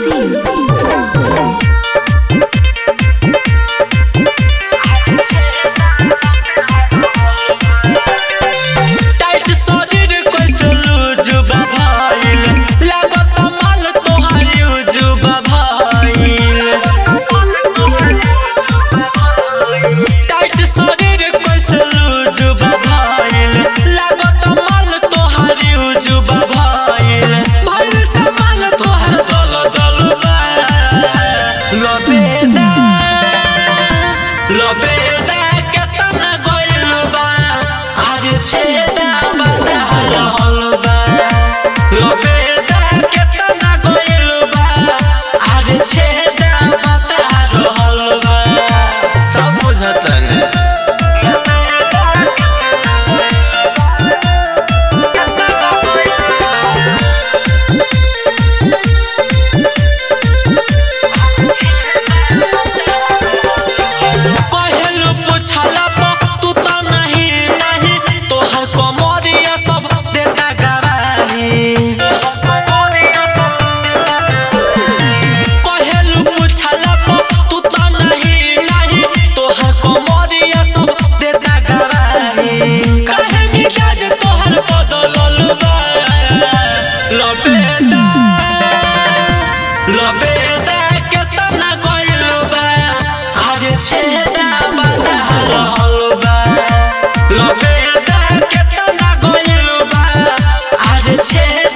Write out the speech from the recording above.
लबेदा केतना गइल बा आज छेदा बता रहल बा। लबेदा केतना गइल बा आज छेदा बता रहल बा। सब बुझतन लबेदा केतना गइल बा आज छेदा बता रहल बा। लबेदा केतना गइल बा आज छेदा